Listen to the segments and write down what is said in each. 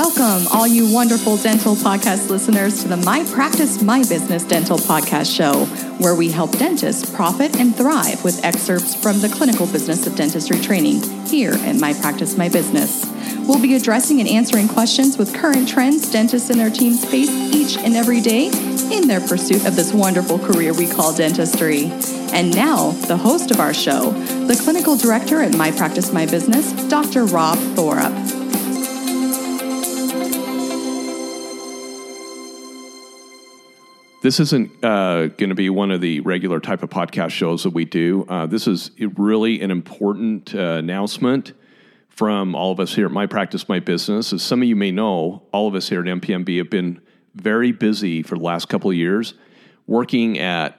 Welcome, all you wonderful dental podcast listeners, to the My Practice, My Business Dental Podcast Show, where we help dentists profit and thrive with excerpts from the clinical business of dentistry training here at My Practice, My Business. We'll be addressing and answering questions with current trends dentists and their teams face each and every day in their pursuit of this wonderful career we call dentistry. And now, the host of our show, the clinical director at My Practice, My Business, Dr. Rob Thorup. This isn't going to be one of the regular type of podcast shows that we do. This is really an important announcement from all of us here at My Practice, My Business. As some of you may know, all of us here at MPMB have been very busy for the last couple of years working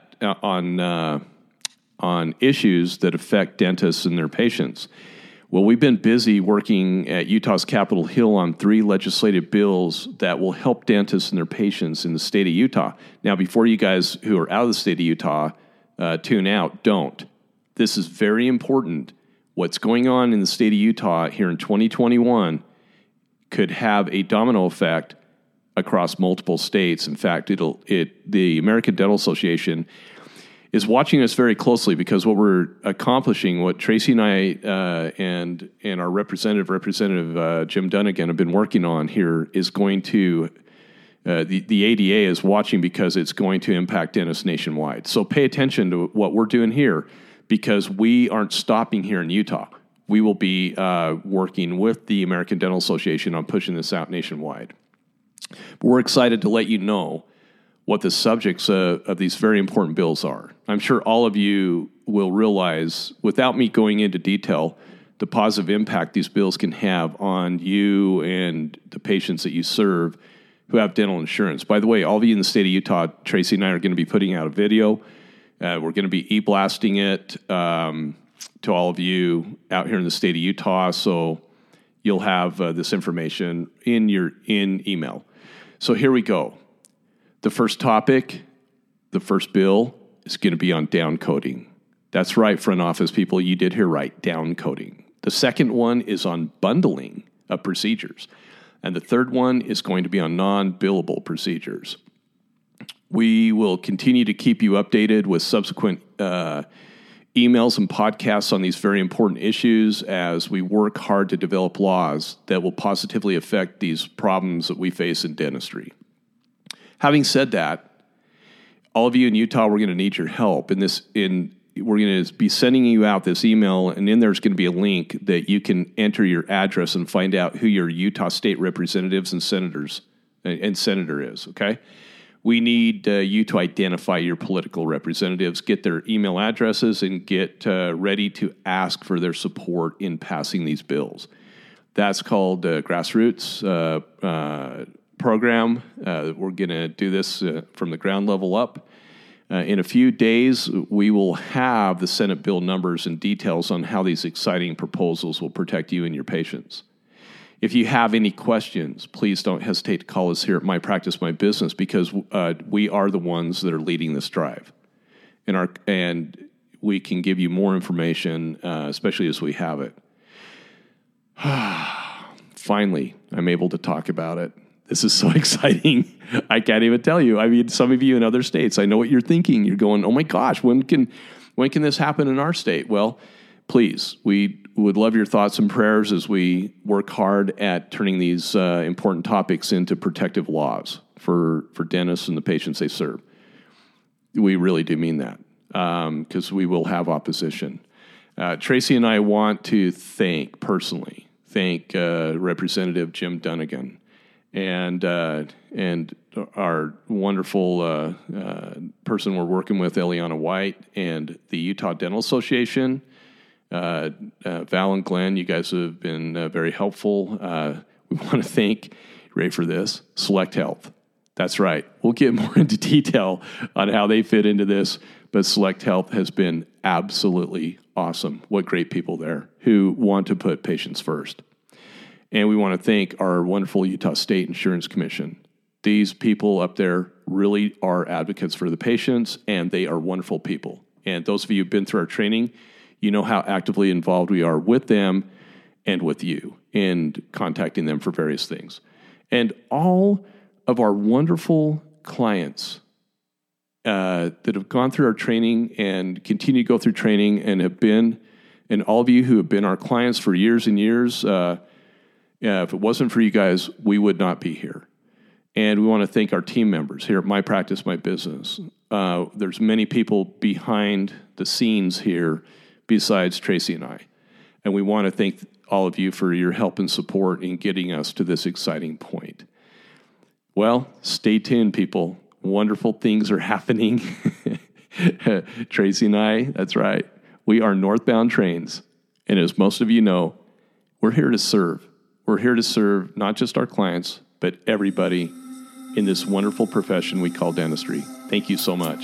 on issues that affect dentists and their patients. Well, we've been busy working at Utah's Capitol Hill on 3 legislative bills that will help dentists and their patients in the state of Utah. Now, before you guys who are out of the state of Utah tune out, don't. This is very important. What's going on in the state of Utah here in 2021 could have a domino effect across multiple states. In fact, the American Dental Association is watching us very closely, because what we're accomplishing, what Tracy and I and our Representative Jim Dunnigan have been working on here, is going to, the ADA is watching because it's going to impact dentists nationwide. So pay attention to what we're doing here, because we aren't stopping here in Utah. We will be working with the American Dental Association on pushing this out nationwide. But we're excited to let you know what the subjects of these very important bills are. I'm sure all of you will realize, without me going into detail, the positive impact these bills can have on you and the patients that you serve who have dental insurance. By the way, all of you in the state of Utah, Tracy and I are going to be putting out a video. We're going to be e-blasting it to all of you out here in the state of Utah, so you'll have this information in email. So here we go. The first topic, the first bill, is going to be on downcoding. That's right, front office people, you did hear right, downcoding. The second one is on bundling of procedures. And the third one is going to be on non-billable procedures. We will continue to keep you updated with subsequent emails and podcasts on these very important issues as we work hard to develop laws that will positively affect these problems that we face in dentistry. Having said that, all of you in Utah, we're going to need your help. We're going to be sending you out this email, and in there's going to be a link that you can enter your address and find out who your Utah state representatives and senator is, okay? We need you to identify your political representatives, get their email addresses, and get ready to ask for their support in passing these bills. That's called grassroots program. We're going to do this from the ground level up. In a few days, we will have the Senate bill numbers and details on how these exciting proposals will protect you and your patients. If you have any questions, please don't hesitate to call us here at My Practice, My Business, because we are the ones that are leading this drive. And we can give you more information, especially as we have it. Finally, I'm able to talk about it. This is so exciting. I can't even tell you. I mean, some of you in other states, I know what you're thinking. You're going, oh my gosh, when can this happen in our state? Well, please, we would love your thoughts and prayers as we work hard at turning these important topics into protective laws for dentists and the patients they serve. We really do mean that, because we will have opposition. Tracy and I want to personally thank Representative Jim Dunnigan and our wonderful person we're working with, Eliana White, and the Utah Dental Association. Val and Glenn, you guys have been very helpful. We want to thank, ready for this, Select Health. That's right. We'll get more into detail on how they fit into this, but Select Health has been absolutely awesome. What great people there who want to put patients first. And we want to thank our wonderful Utah State Insurance Commission. These people up there really are advocates for the patients, and they are wonderful people. And those of you who've been through our training, you know how actively involved we are with them and with you in contacting them for various things. And all of our wonderful clients that have gone through our training and continue to go through training and have been, and all of you who have been our clients for years and years, if it wasn't for you guys, we would not be here. And we want to thank our team members here at My Practice, My Business. There's many people behind the scenes here besides Tracy and I. And we want to thank all of you for your help and support in getting us to this exciting point. Well, stay tuned, people. Wonderful things are happening. Tracy and I, that's right. We are Northbound Trains. And as most of you know, we're here to serve. We're here to serve not just our clients, but everybody in this wonderful profession we call dentistry. Thank you so much.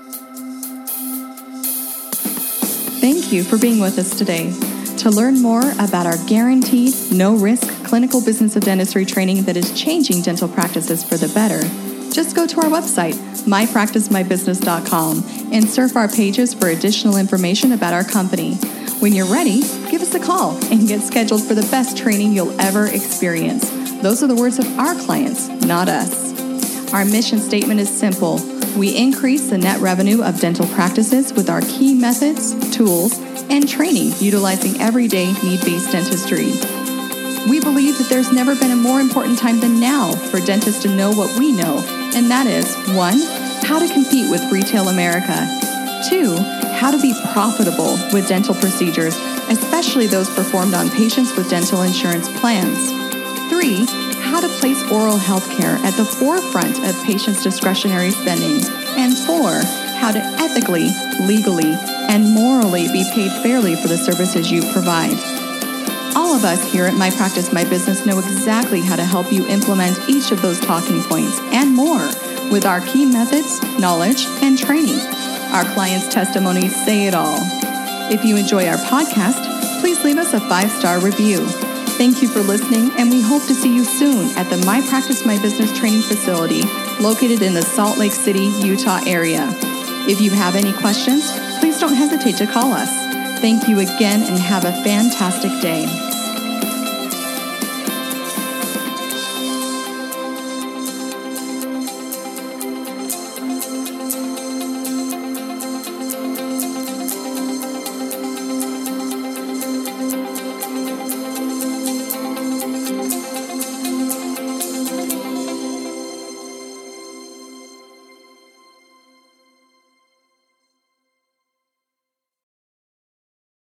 Thank you for being with us today. To learn more about our guaranteed, no-risk clinical business of dentistry training that is changing dental practices for the better, just go to our website, mypracticemybusiness.com, and surf our pages for additional information about our company. When you're ready, give us a call and get scheduled for the best training you'll ever experience. Those are the words of our clients, not us. Our mission statement is simple. We increase the net revenue of dental practices with our key methods, tools, and training utilizing everyday need-based dentistry. We believe that there's never been a more important time than now for dentists to know what we know, and that is 1, how to compete with retail America. 2, how to be profitable with dental procedures, especially those performed on patients with dental insurance plans. 3, how to place oral health care at the forefront of patients' discretionary spending. And 4, how to ethically, legally, and morally be paid fairly for the services you provide. All of us here at My Practice, My Business know exactly how to help you implement each of those talking points and more with our key methods, knowledge, and training. Our clients' testimonies say it all. If you enjoy our podcast, please leave us a 5-star review. Thank you for listening, and we hope to see you soon at the My Practice, My Business training facility located in the Salt Lake City, Utah area. If you have any questions, please don't hesitate to call us. Thank you again and have a fantastic day.